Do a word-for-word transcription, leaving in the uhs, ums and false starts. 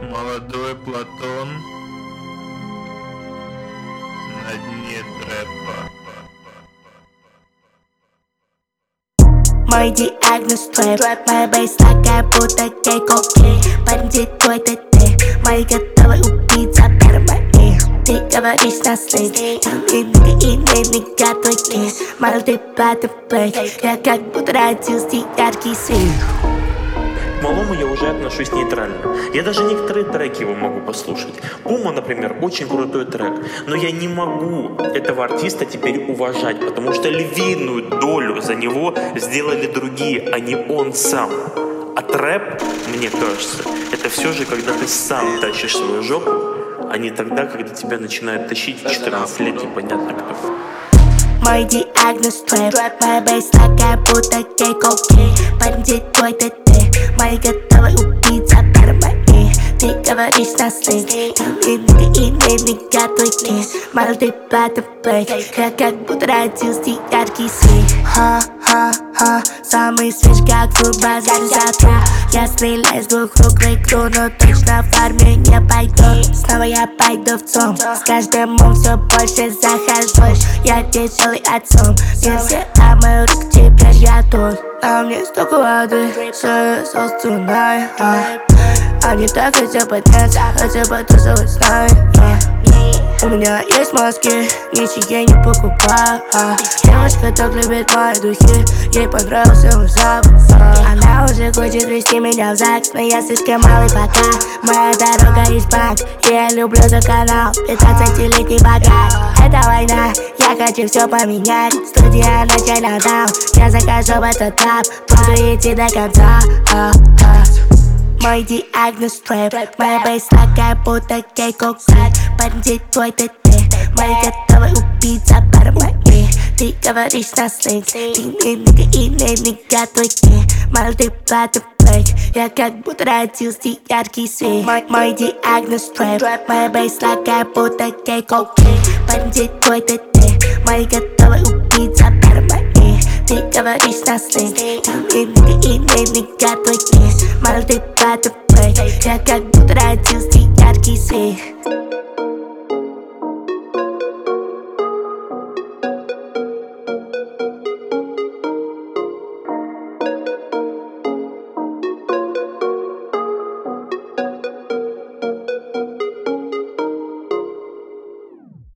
Молодой Платон на дне трэпа. Мой диагноз трэп, моя бейсла будто гей-коки. Бандит твой ТТ, мой готовый убийца пермани. Ты говоришь на сленг, и нигга, и нигга твой кейс. Молодой Платон Блэк, я как будто родился яркий свет. К малому я уже отношусь нейтрально. Я даже некоторые треки его могу послушать. Пума, например, очень крутой трек. Но я не могу этого артиста теперь уважать, потому что львиную долю за него сделали другие, а не он сам. А трэп, мне кажется, это все же, когда ты сам тащишь свою жопу, а не тогда, когда тебя начинают тащить в четырнадцать лет, непонятно кто. Мой диагноз трэп, моя бейсла будто гей-коки. Бандит твой ТТ, мой готовый убийца пермани. Ты говоришь на сленг, и нигга, и нигга твой кейс. Молодой Платон Блэк, я как будто родился яркий свет. Ха-ха-ха, самый свеж, как в базаре затру. Я стреляю с двух рук в игру, но точно в армию не пойду. Снова я пойду в ЦОМ, с каждым днем все больше захожу. Я тяжелый отцом, не все, а мои руки теперь я тут. А мне столько воды, что я собственная. Они так хотят подняться, хотят потусовать с нами. У меня есть мозги, ничего я не покупаю. Девушка так любит мои духи, ей понравился мой запах. Она уже хочет вести меня в ЗАГС, но я слишком малый пока. Моя дорога из банк, и я люблю за канал. Пятнадцатилетний богат, это война, я хочу все поменять. Студия начальная дам, я захожу в этот этап, буду идти до конца. Мой диагноз трэп, моя бейсла будто гей-коки. Бандит твой ТТ, мой готовый убийца пермани. Ты говоришь на сленг, и нигга, и нигга твой кейс. Молодой Платон Блэк, я как будто родился яркий свет. Мой, мой диагноз трэп, моя бейсла будто гей-коки. Бандит твой ТТ, мой готовый убийца пермани. Ты говоришь на сленг, и нигга, и нигга твой кейс. Молодой Платон Блэк, я как будто родился яркий свет.